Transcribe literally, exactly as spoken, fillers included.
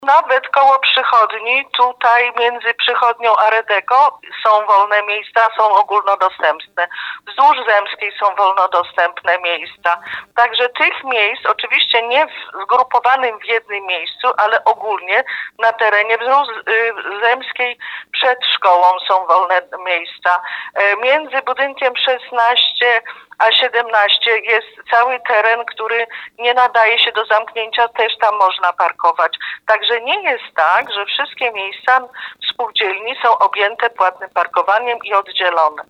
Nawet koło przychodni, tutaj między przychodnią a Redeko są wolne miejsca, są ogólnodostępne. Wzdłuż Zemskiej są wolnodostępne miejsca. Także tych miejsc, oczywiście nie w- zgrupowanym w jednym miejscu, ale ogólnie na terenie wzdłuż y, Zemskiej przed szkołą są wolne miejsca. E, Między budynkiem szesnaście a siedemnaście jest cały teren, który nie nadaje się do zamknięcia, też tam można parkować. Także nie jest tak, że wszystkie miejsca w spółdzielni są objęte płatnym parkowaniem i oddzielone.